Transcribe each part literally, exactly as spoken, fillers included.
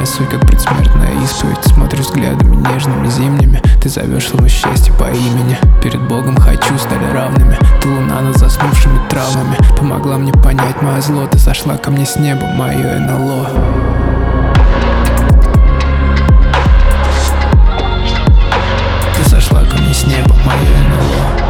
Моя суть как предсмертная исповедь. Смотришь взглядами нежными зимними. Ты зовешь слово счастье по имени. Перед Богом хочу, стали равными. Ты луна над заснувшими травмами. Помогла мне понять мое зло. Ты сошла ко мне с неба, мое эн эл о. Ты сошла ко мне с неба, мое эн эл о.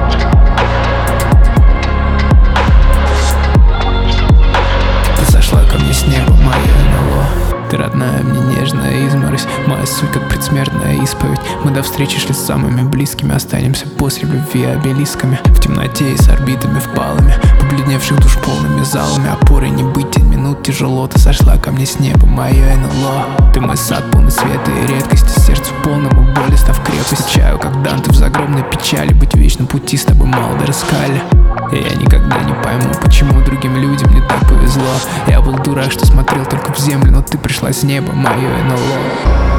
Ты сошла ко мне с неба, мое эн эл о. Ты родная мне нежная изморозь. Моя суть как предсмертная исповедь. Мы до встречи шли с самыми близкими. Останемся после любви обелисками. В темноте и с орбитами впалыми. Побледневших душ полными залами. Опорой не быть, тень минут тяжело. Ты сошла ко мне с неба, мое эн эл о. Ты мой сад полный света и редкости. Сердцу полному боли став крепость. Чаю, как Данте в загробной печали. Быть в вечном пути с тобой мало дороскали. И я никогда не пойму, почему другим людям не так повезло. Я был дурак, что смотрел только в землю, но ты пришла с неба, мое эн эл о.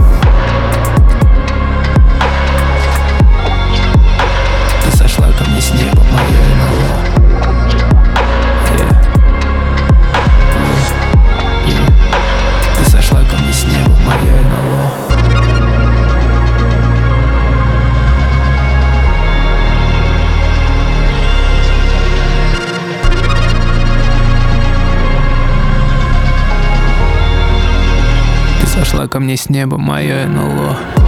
Ты сошла ко мне с неба, мое эн эл о. Yeah. Yeah. Ты сошла ко мне с неба, мое эн эл о. Сошла ко мне с неба, мое эн эл о.